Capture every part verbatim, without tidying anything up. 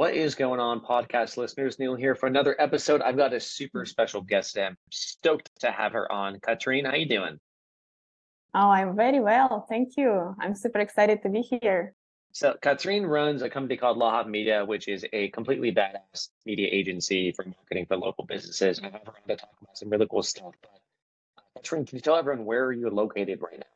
What is going on, podcast listeners? Neil here for another episode. I've got a super special guest. I'm stoked to have her on. Katrine, how you doing? Oh, I'm very well. Thank you. I'm super excited to be here. So Katrine runs a company called Lahab Media, which is a completely badass media agency for marketing for local businesses. I have her on to talk about some really cool stuff. But uh, Katrine, can you tell everyone where you're located right now?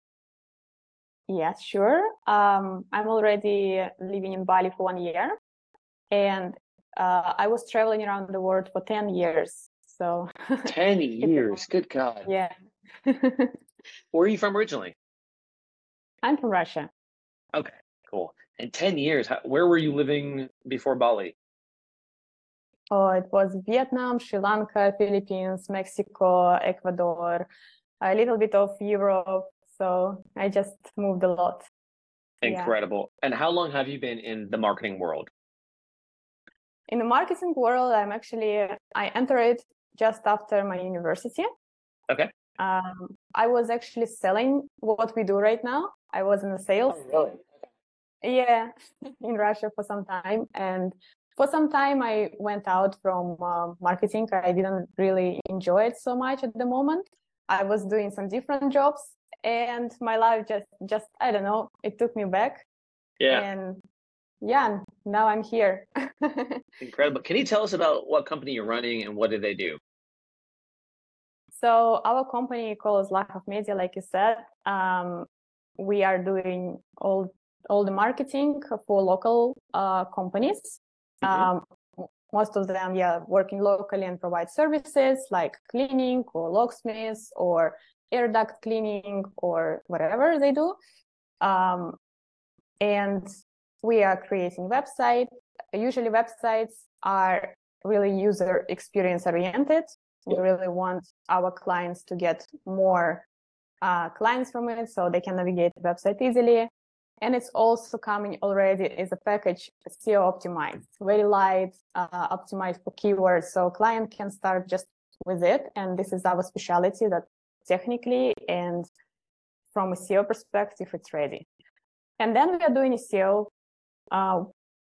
Yes, sure. Um, I'm already living in Bali for one year, and uh, I was traveling around the world for ten years. So ten it's a years. long, Good God. yeah. Where are you from originally? I'm from Russia. Okay, cool. And ten years, how, where were you living before Bali? Oh, it was Vietnam, Sri Lanka, Philippines, Mexico, Ecuador, a little bit of Europe. So I just moved a lot. Yeah. Incredible. And how long have you been in the marketing world? In the marketing world, I'm actually, I entered just after my university. Okay. Um, I was actually selling what we do right now. I was in the sales. Oh, really? Yeah, in Russia for some time. And for some time, I went out from uh, marketing. I didn't really enjoy it so much at the moment. I was doing some different jobs, and my life just, just I don't know, it took me back. Yeah. And yeah, now I'm here. Incredible. Can you tell us about what company you're running and what do they do? So our company calls Lahab Media, like you said. Um, we are doing all all the marketing for local uh, companies. Mm-hmm. Um, most of them, yeah, working locally and provide services like cleaning or locksmiths or air duct cleaning or whatever they do. Um, and we are creating websites. Usually websites are really user experience oriented. We really want our clients to get more uh, clients from it so they can navigate the website easily. And it's also coming already as a package S E O optimized, very light, uh, optimized for keywords. So client can start just with it. And this is our specialty, that technically and from a S E O perspective, it's ready. And then we are doing S E O uh,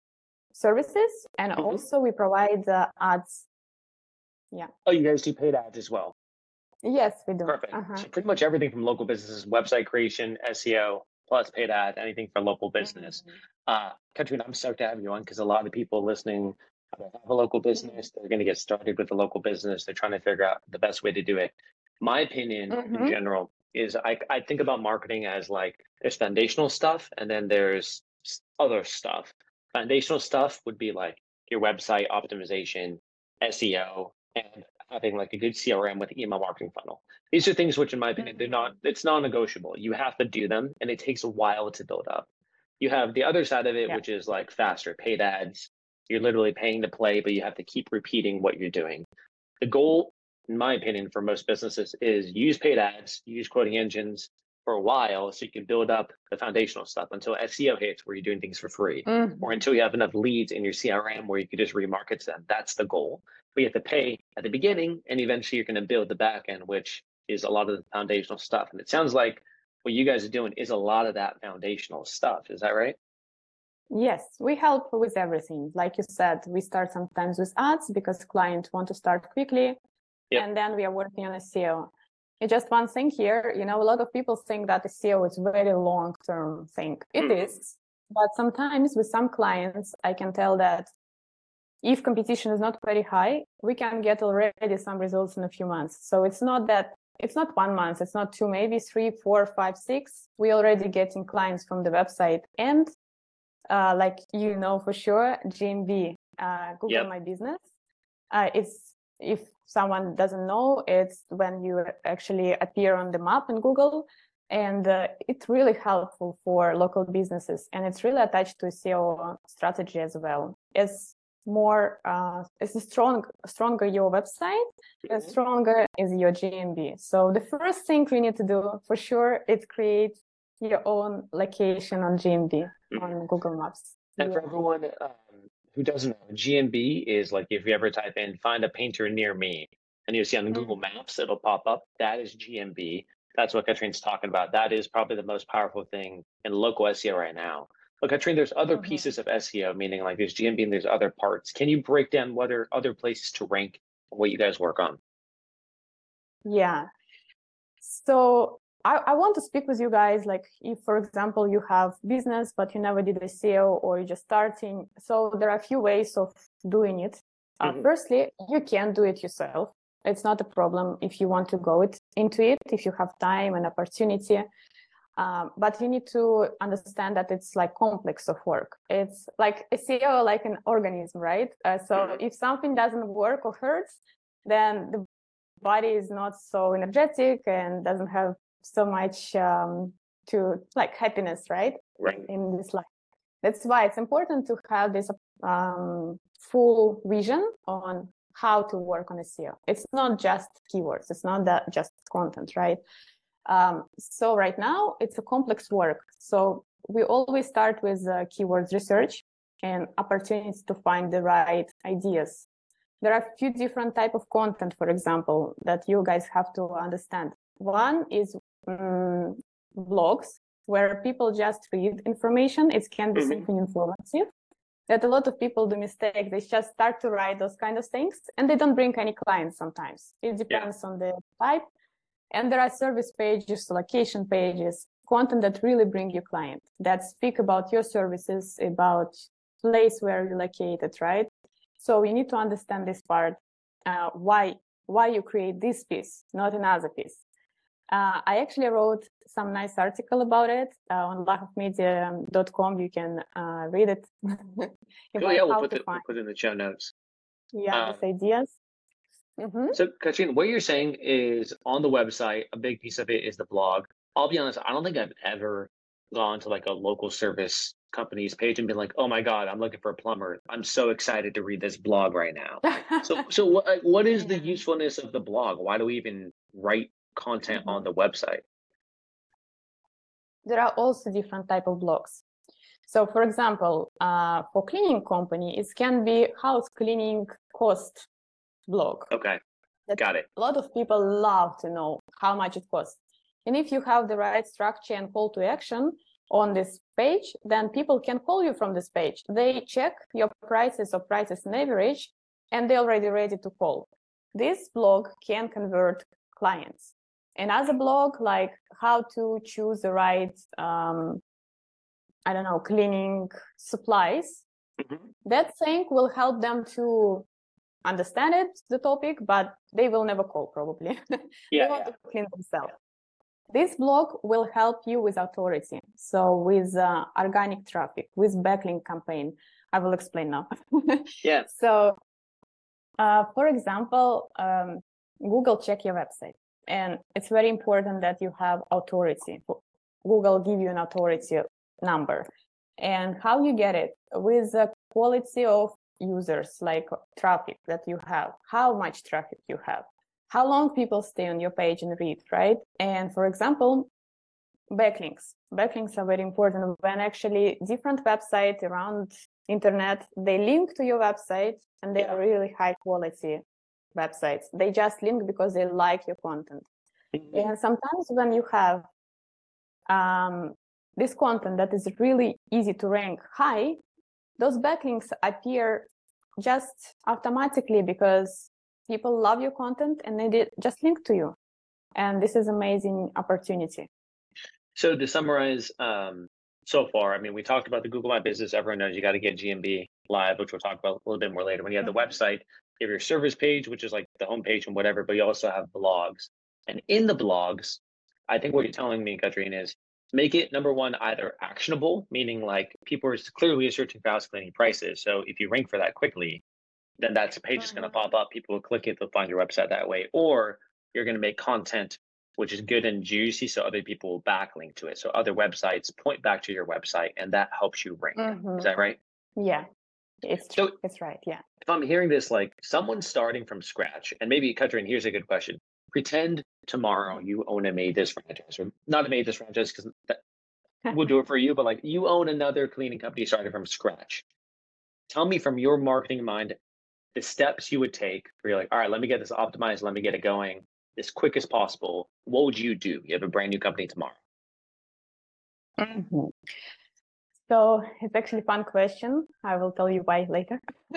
services, and mm-hmm. also we provide uh, ads. Yeah. Oh, you guys do paid ads as well? Yes, we do. Perfect. Uh-huh. So pretty much everything from local businesses, website creation, S E O, plus paid ad, anything for local business. Mm-hmm. Uh, Katrine, I'm stoked to have you on because a lot of people listening have a local business. Mm-hmm. They're going to get started with a local business. They're trying to figure out the best way to do it. My opinion mm-hmm. in general is I, I think about marketing as like there's foundational stuff and then there's other stuff. Foundational stuff would be like your website optimization, S E O, and having like a good C R M with email marketing funnel. These are things which, in my opinion, they're not, it's non-negotiable. You have to do them and it takes a while to build up. You have the other side of it, yeah. which is like faster paid ads. You're literally paying to play, but you have to keep repeating what you're doing. The goal, in my opinion, for most businesses is use paid ads, use quoting engines for a while so you can build up the foundational stuff until S E O hits where you're doing things for free, mm-hmm. or until you have enough leads in your C R M where you can just remarket to them. That's the goal. But you have to pay at the beginning, and eventually you're going to build the back end, which is a lot of the foundational stuff. And it sounds like what you guys are doing is a lot of that foundational stuff. Is that right? Yes, we help with everything. Like you said, we start sometimes with ads because clients want to start quickly. Yep. And then we are working on S E O. It's just one thing here, you know, a lot of people think that S E O is a very long-term thing. It mm. is, but sometimes with some clients, I can tell that if competition is not very high, we can get already some results in a few months. So it's not that, it's not one month, it's not two, maybe three, four, five, six. We already getting clients from the website. And uh, like, you know, for sure, G M V, uh, Google yep. My Business, uh, it's, if someone doesn't know, it's when you actually appear on the map in Google, and uh, it's really helpful for local businesses, and it's really attached to S E O strategy as well. It's more, uh, it's a strong, stronger your website, mm-hmm. and stronger is your G M V. So the first thing we need to do for sure is create your own location on G M V mm-hmm. on Google Maps. And yeah. for everyone um, who doesn't know, G M V is like if you ever type in "find a painter near me" and you see on mm-hmm. Google Maps, it'll pop up. That is G M V. That's what Katrine's talking about. That is probably the most powerful thing in local S E O right now. But Katrine, there's other Mhm. pieces of S E O, meaning like there's G M B and there's other parts. Can you break down what are other places to rank and what you guys work on? Yeah. So I, I want to speak with you guys, like if, for example, you have business, but you never did S E O or you're just starting. So there are a few ways of doing it. Uh, Mhm. Firstly, you can do it yourself. It's not a problem if you want to go it, into it, if you have time and opportunity. Um, but you need to understand that it's like complex of work. It's like S E O, like an organism, right? Uh, so Mhm. if something doesn't work or hurts, then the body is not so energetic and doesn't have so much um, to like happiness, right? Right. In this life. That's why it's important to have this um, full vision on how to work on S E O. It's not just keywords. It's not that just content, right? Um, so right now it's a complex work. So we always start with uh, keywords research and opportunities to find the right ideas. There are a few different type of content, for example, that you guys have to understand. One is um, blogs, where people just read information. It can be Mhm. something informative. That a lot of people do mistake. They just start to write those kind of things, and they don't bring any clients sometimes. It depends on the type. And there are service pages, location pages, content that really bring you client, that speak about your services, about place where you're located, right? So you need to understand this part, uh, why why you create this piece, not another piece. Uh, I actually wrote some nice article about it uh, on lack of media dot com. You can uh, read it Oh about yeah, we'll how put to the, we'll find put it in the show notes. yeah Um, these ideas. Mm-hmm. so Katrine, what you're saying is on the website, a big piece of it is the blog. I'll be honest, I don't think I've ever gone to like a local service company's page and been like, oh my God, I'm looking for a plumber. I'm so excited to read this blog right now. So, so what, like, what is the Yeah. usefulness of the blog? Why do we even write content Mhm. on the website? There are also different type of blogs. So for example, uh, for cleaning company, it can be house cleaning cost blog. Okay, That got it. a lot of people love to know how much it costs. And if you have the right structure and call to action on this page, then people can call you from this page. They check your prices or prices in average, and they're already ready to call. This blog can convert clients. Another blog, like how to choose the right um, I don't know, cleaning supplies, Mm-hmm. that thing will help them to understand it, the topic, but they will never call probably. Yeah, They want yeah. to clean themselves. This blog will help you with authority. So with uh, organic traffic, with backlink campaign. I will explain now. Yeah. So uh, for example, um, Google check your website. And it's very important that you have authority. Google give you an authority number. And how you get it? With the quality of users, like traffic that you have, how much traffic you have, how long people stay on your page and read, right? And for example, backlinks. Backlinks are very important when actually different websites around internet, they link to your website and they are really high quality websites. They just link because they like your content. Mm-hmm. And sometimes when you have um, this content that is really easy to rank high, those backlinks appear just automatically because people love your content and they did just link to you. And this is amazing opportunity. So to summarize, um, so far, I mean, we talked about the Google My Business. Everyone knows you got to get G M B live, which we'll talk about a little bit more later. When you have the website, you have your service page, which is like the homepage and whatever, but you also have blogs. And in the blogs, I think what you're telling me, Katrine, is make it number one, either actionable, meaning like people are clearly searching for house cleaning prices. So if you rank for that quickly, then that's a page is going to pop up. People will click it, they'll find your website that way. Or you're going to make content which is good and juicy, so other people will backlink to it. So other websites point back to your website, and that helps you rank. Mm-hmm. Is that right? Yeah, it's true. So it's right. Yeah. If I'm hearing this, like someone starting from scratch, and maybe Katrine, here's a good question. Pretend tomorrow you own a Made This franchise, or not a Made This franchise, because we'll do it for you, but like you own another cleaning company starting from scratch. Tell me from your marketing mind the steps you would take where you're like, all right, let me get this optimized, let me get it going as quick as possible. What would you do? You have a brand new company tomorrow. Mm-hmm. So it's actually a fun question. I will tell you why later.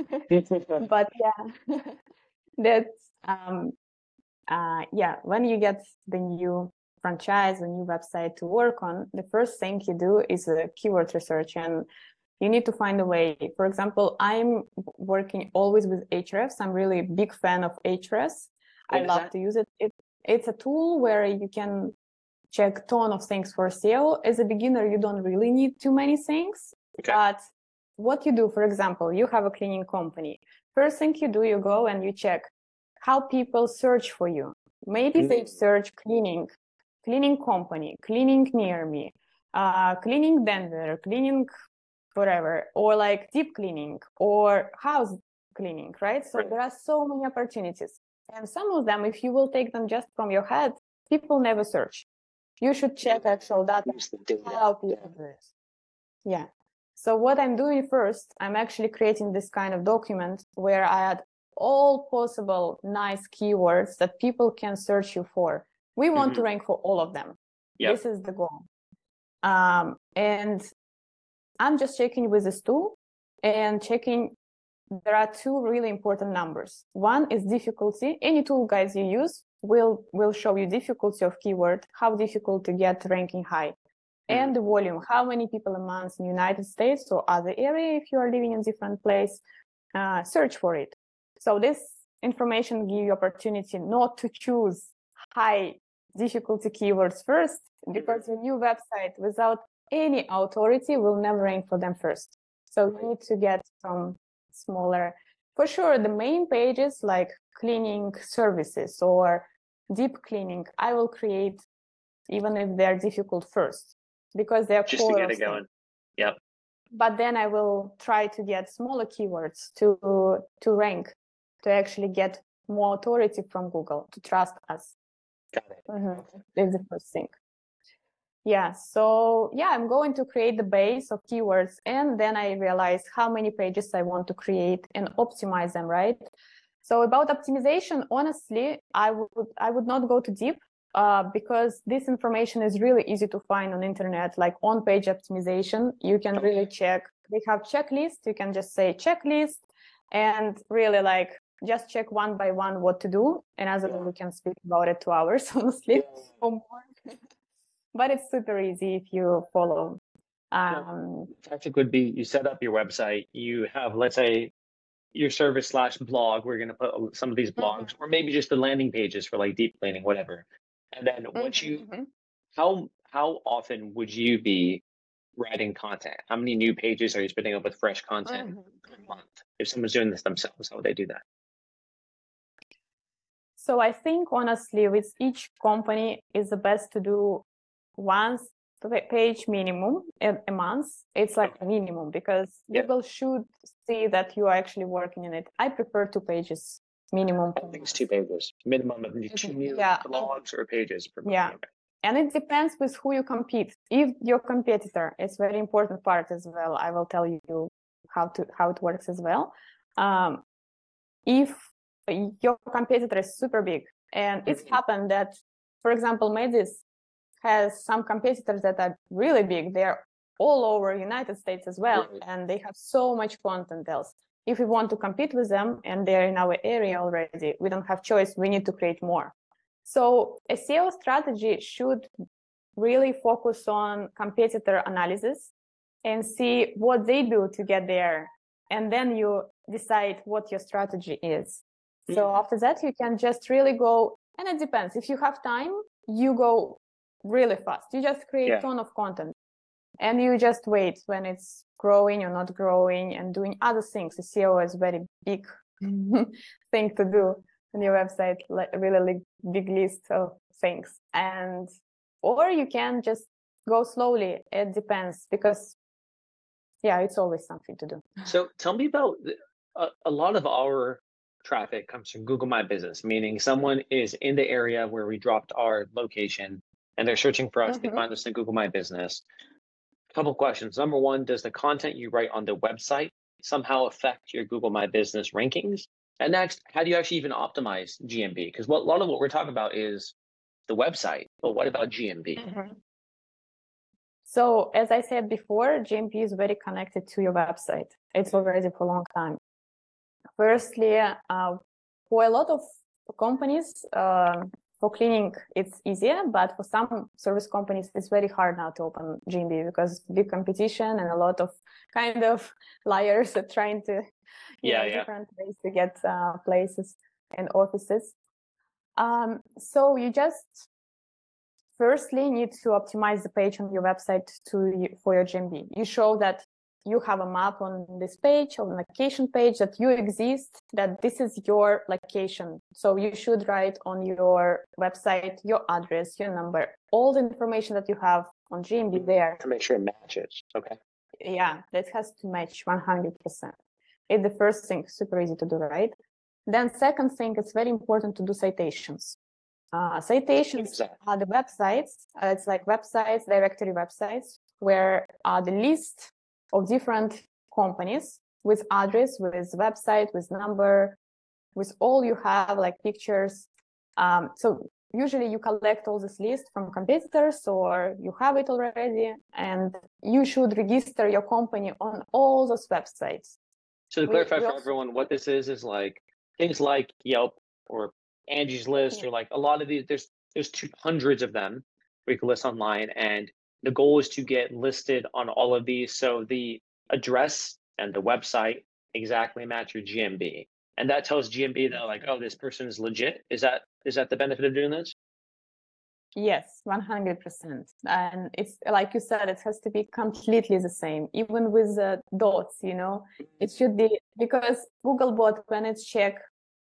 But yeah, that's um, uh, yeah. When you get the new franchise, a new website to work on, the first thing you do is a keyword research, and you need to find a way. For example, I'm working always with Ahrefs. I'm really a big fan of Ahrefs. I love that? to use it. it. It's a tool where you can check a ton of things for S E O. As a beginner, you don't really need too many things. Okay. But what you do, for example, you have a cleaning company. First thing you do, you go and you check how people search for you. Maybe mm-hmm. they search cleaning, cleaning company, cleaning near me, uh, cleaning Denver, cleaning whatever, or like deep cleaning or house cleaning, right? So right. there are so many opportunities. And some of them, if you will take them just from your head, people never search. You should check actual data, how people do this. Yeah. So what I'm doing first, I'm actually creating this kind of document where I add all possible nice keywords that people can search you for. We want mm-hmm. to rank for all of them. Yep. This is the goal. Um, and I'm just checking with this tool and checking. There are two really important numbers. One is difficulty. Any tool guides you use will will show you difficulty of keyword, how difficult to get ranking high, mm-hmm. and the volume, how many people a month in the United States or other area, if you are living in different place, uh, search for it. So this information give you opportunity not to choose high difficulty keywords first, because a new website without any authority will never rank for them first. So you need to get some smaller. For sure, the main pages like cleaning services or deep cleaning, I will create even if they're difficult first, because they're just to get it going. Yep. But then I will try to get smaller keywords to to rank, to actually get more authority from Google to trust us. Got it. Mm-hmm. That's the first thing. Yeah, so yeah, I'm going to create the base of keywords, and then I realize how many pages I want to create and optimize them, right? So about optimization, honestly, I would I would not go too deep uh, because this information is really easy to find on internet, like on-page optimization. You can really check. They have checklists. You can just say checklist and really like just check one by one what to do. And as yeah. we can speak about it two hours, honestly, yeah. or more. But it's super easy if you follow. Um, Tactic would be you set up your website, you have, let's say, your service slash blog. We're going to put some of these blogs, mm-hmm. or maybe just the landing pages for like deep cleaning, whatever. And then once mm-hmm. you, mm-hmm. how how often would you be writing content? How many new pages are you spinning up with fresh content mm-hmm. per month? If someone's doing this themselves, how would they do that? So I think honestly, with each company, it's the best to do once page minimum a month. It's like a minimum because yeah. people should see that you are actually working in it. I prefer two pages minimum. I think it's two pages minimum of two new yeah. blogs or pages per month. Yeah, okay. And it depends with who you compete. If your competitor, it's very important part as well. I will tell you how to how it works as well. Um, if your competitor is super big, and it's mm-hmm. happened that, for example, Medis has some competitors that are really big. They're all over United States as well, right. and they have so much content else. If we want to compete with them and they're in our area already, we don't have choice. We need to create more. So a S E O strategy should really focus on competitor analysis and see what they do to get there. And then you decide what your strategy is. Mm-hmm. So after that, you can just really go, and it depends. If you have time, you go really fast. You just create a yeah. ton of content and you just wait when it's growing or not growing and doing other things. S E O is a very big thing to do on your website, like really big list of things. And or you can just go slowly. It depends because yeah, it's always something to do. So tell me about a, a lot of our traffic comes from Google My Business, meaning someone is in the area where we dropped our location and they're searching for us. Mm-hmm. They find us in Google My Business. A couple questions. Number one, does the content you write on the website somehow affect your Google My Business rankings? And next, how do you actually even optimize G M B? Because what, a lot of what we're talking about is the website, but what about G M B? Mm-hmm. So as I said before, G M B is very connected to your website. It's already for a long time. Firstly, uh, for a lot of companies, uh, for cleaning, it's easier, but for some service companies, it's very hard now to open G M B because big competition and a lot of kind of liars are trying to, you yeah, know, yeah. different ways to get uh, places and offices. Um, so you just firstly need to optimize the page on your website to for your G M B. You show that you have a map on this page, on the location page, that you exist, that this is your location. So you should write on your website your address, your number, all the information that you have on G M B there. To make sure it matches. Okay. Yeah, that has to match one hundred percent. It's the first thing, super easy to do, right? Then second thing, it's very important to do citations. Uh, citations are the websites. Uh, it's like websites, directory websites, where uh, the list of different companies with address, with website, with number, with all you have, like pictures. Um, so usually you collect all this list from competitors or you have it already, and you should register your company on all those websites. So to clarify we, we for also, everyone, what this is, is like things like Yelp or Angie's List, yeah. or like a lot of these, there's there's two hundreds of them where you can list online, and the goal is to get listed on all of these. So the address and the website exactly match your G M B, and that tells G M B that like, oh, this person is legit. Is that is that the benefit of doing this? Yes, one hundred percent. And it's like you said, it has to be completely the same, even with the dots, you know, it should be, because Googlebot, when it's check,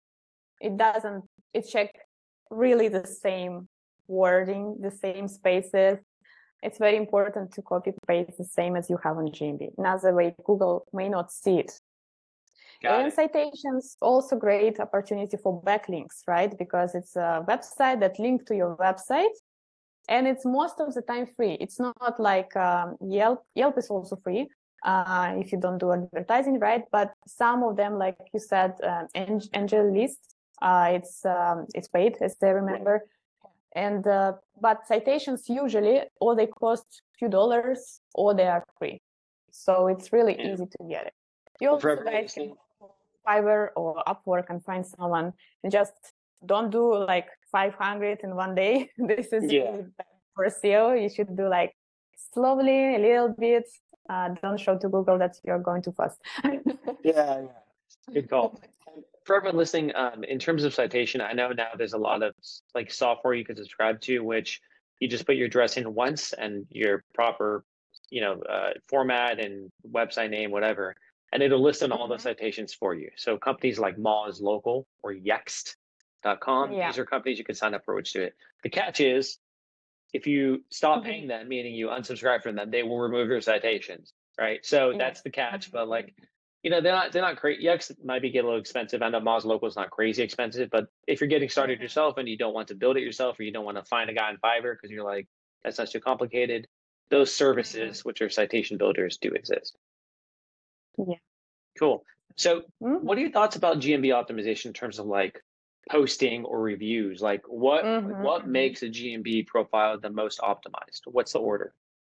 it doesn't, it check really the same wording, the same spaces. It's very important to copy paste the same as you have on G M B. Another way, Google may not see it. Got and it. Citations, also great opportunity for backlinks, right? Because it's a website that links to your website, and it's most of the time free. It's not like um, Yelp. Yelp is also free uh, if you don't do advertising, right? But some of them, like you said, uh, Angel List, uh, it's um, it's paid, as I remember. And uh, but citations usually, or they cost a few dollars, or they are free. So it's really yeah. easy to get it. You well, also guys can Fiverr or Upwork and find someone, and just don't do like five hundred in one day. This is yeah. really bad for S E O. You should do like slowly, a little bit. Uh, don't show to Google that you're going too fast. yeah, yeah. Good call. For everyone listening, um, in terms of citation, I know now there's a lot of like software you can subscribe to, which you just put your address in once and your proper, you know, uh, format and website name, whatever, and it'll list on all the citations for you. So companies like Moz Local or Yext dot com, yeah. these are companies you can sign up for, which do it. The catch is, if you stop mm-hmm. paying them, meaning you unsubscribe from them, they will remove your citations, right? So yeah. that's the catch. But like, you know, they're not they're not crazy. Yext might be get a little expensive. I know Moz Local is not crazy expensive, but if you're getting started mm-hmm. yourself and you don't want to build it yourself, or you don't want to find a guy on Fiverr because you're like, that's not too complicated, those services, mm-hmm. which are citation builders, do exist. Yeah. Cool. So mm-hmm. what are your thoughts about G M B optimization in terms of like posting or reviews? Like what mm-hmm. what makes a G M B profile the most optimized? What's the order?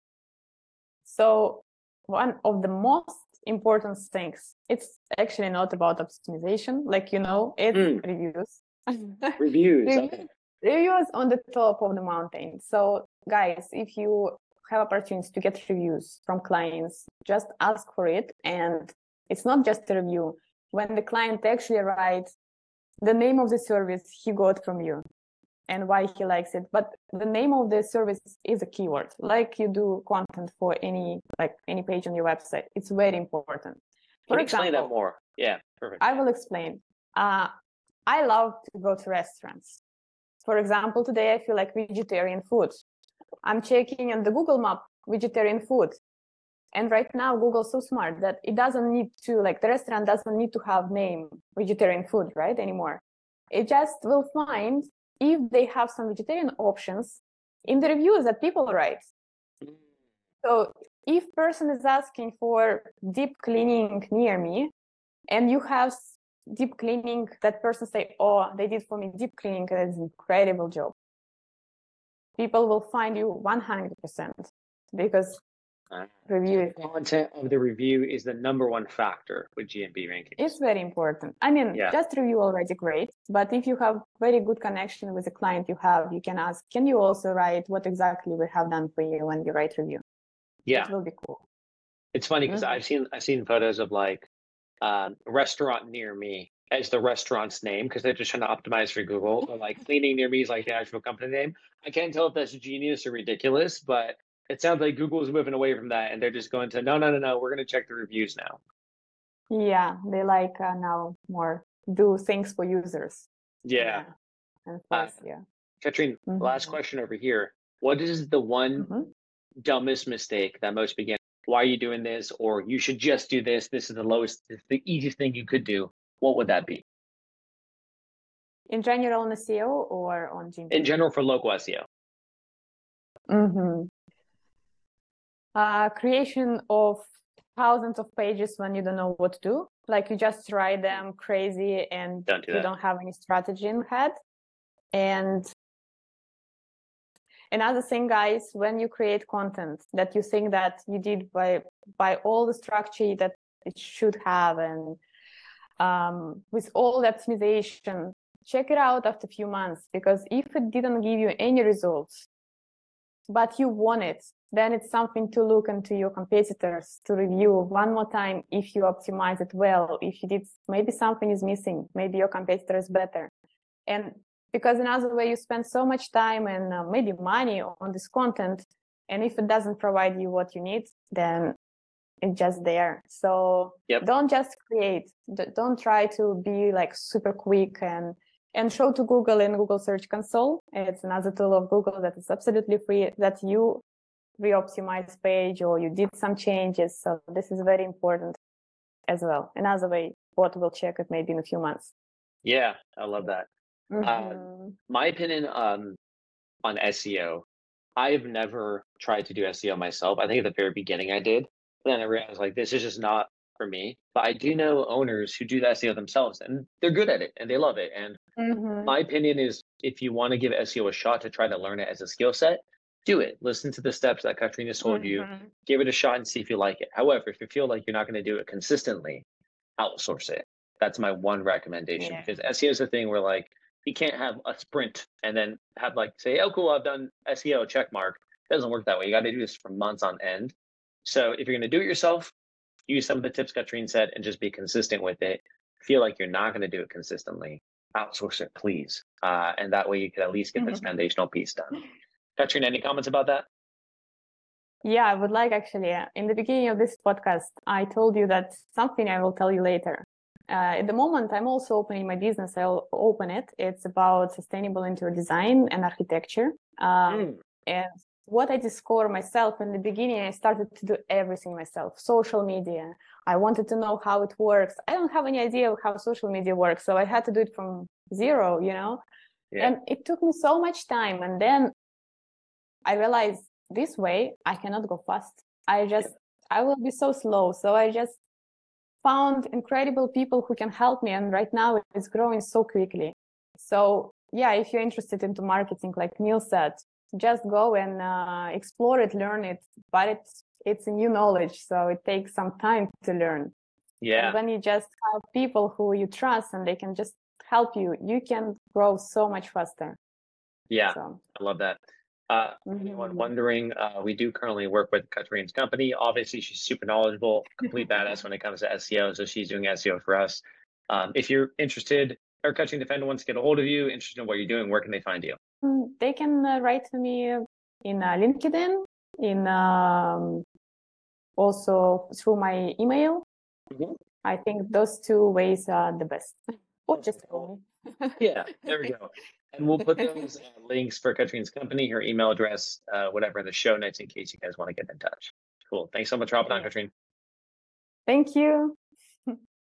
So one of the most important things, it's actually not about optimization, like, you know, it's mm. reviews. Reviews. Reviews, okay. Reviews on the top of the mountain. So guys, if you have opportunities to get reviews from clients, just ask for it. And it's not just a review. When the client actually writes the name of the service he got from you and why he likes it, but the name of the service is a keyword, like you do content for any like any page on your website. It's very important. For Can you explain example, that more? Yeah, perfect. I will explain. Uh, I love to go to restaurants. For example, today I feel like vegetarian food. I'm checking on the Google map vegetarian food. And right now, Google's so smart that it doesn't need to, like the restaurant doesn't need to have name vegetarian food, right, anymore. It just will find if they have some vegetarian options in the reviews that people write. So if person is asking for deep cleaning near me, and you have deep cleaning, that person say, oh, they did for me deep cleaning, it's an incredible job. People will find you one hundred percent. because Uh, review is content of the review is the number one factor with G M B rankings. It's very important. I mean, yeah. just review already great, but if you have very good connection with the client you have, you can ask, can you also write what exactly we have done for you when you write review? Yeah, it will be cool. It's funny because mm-hmm. I've seen I've seen photos of like um, a restaurant near me as the restaurant's name because they're just trying to optimize for Google. Or like cleaning near me is like the actual company name. I can't tell if that's genius or ridiculous, but it sounds like Google is moving away from that and they're just going to no, no, no, no. We're going to check the reviews now. Yeah, they like uh, now more do things for users. Yeah, yeah. And plus, uh, yeah. Katrine, mm-hmm. last question over here. What is the one mm-hmm. dumbest mistake that most beginners? Why are you doing this? Or you should just do this. This is the lowest, the easiest thing you could do. What would that be? In general on S E O or on G M B? In general for local S E O. Mm-hmm. Uh, creation of thousands of pages when you don't know what to do. Like you just write them crazy and don't do you that. don't have any strategy in head. And another thing, guys, when you create content that you think that you did by by all the structure that it should have and um, with all the optimization, check it out after a few months, because if it didn't give you any results, but you want it, then it's something to look into your competitors to review one more time if you optimize it well, if you did, maybe something is missing, maybe your competitor is better. And because another way you spend so much time and uh, maybe money on this content, and if it doesn't provide you what you need, then it's just there. So yep. don't just create, don't try to be like super quick and and show to Google in Google Search Console. It's another tool of Google that is absolutely free, that you re-optimize page or you did some changes. So this is very important as well. Another way, bot will check it maybe in a few months. Yeah, I love that. Mm-hmm. Uh, my opinion um, on S E O, I've never tried to do S E O myself. I think at the very beginning I did. But then I realized like this is just not for me. But I do know owners who do the S E O themselves and they're good at it and they love it. And mm-hmm. my opinion is if you want to give S E O a shot to try to learn it as a skill set, do it. Listen to the steps that Katrina told mm-hmm. you. Give it a shot and see if you like it. However, if you feel like you're not going to do it consistently, outsource it. That's my one recommendation yeah. because S E O is a thing where like you can't have a sprint and then have like say, oh, cool, I've done S E O check mark. It doesn't work that way. You got to do this for months on end. So if you're going to do it yourself, use some of the tips Katrine said and just be consistent with it. Feel like you're not going to do it consistently, outsource it, please. Uh, and that way you can at least get this foundational piece done. Katrine, any comments about that? Yeah, I would like actually, uh, in the beginning of this podcast, I told you that something I will tell you later. Uh, at the moment, I'm also opening my business. I'll open it. It's about sustainable interior design and architecture. Um, mm. And what I discovered myself in the beginning, I started to do everything myself. Social media. I wanted to know how it works. I don't have any idea of how social media works. So I had to do it from zero, you know, yeah. And it took me so much time. And then I realized this way, I cannot go fast. I just, I will be so slow. So I just found incredible people who can help me. And right now it's growing so quickly. So yeah, if you're interested into marketing, like Neil said, just go and uh, explore it, learn it, but it's, it's a new knowledge. So it takes some time to learn. Yeah. And when you just have people who you trust and they can just help you, you can grow so much faster. Yeah, so. I love that. Uh, mm-hmm. Anyone wondering, uh, we do currently work with Katrine's company. Obviously, she's super knowledgeable, complete badass when it comes to S E O. So she's doing S E O for us. Um, if you're interested, or Katrine Defender wants to get a hold of you, interested in what you're doing, where can they find you? They can uh, write to me in uh, LinkedIn, in um, also through my email. Mm-hmm. I think those two ways are the best. Or just call me. Yeah, there we go. And we'll put those uh, links for Katrine's company, her email address, uh, whatever in the show notes in case you guys want to get in touch. Cool. Thanks so much for hopping on, Katrine. Thank you.